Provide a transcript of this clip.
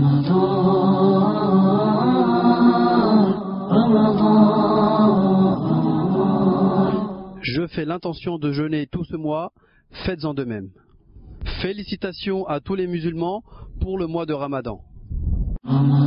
Je fais l'intention de jeûner tout ce mois, faites-en de même. Félicitations à tous les musulmans pour le mois de Ramadan.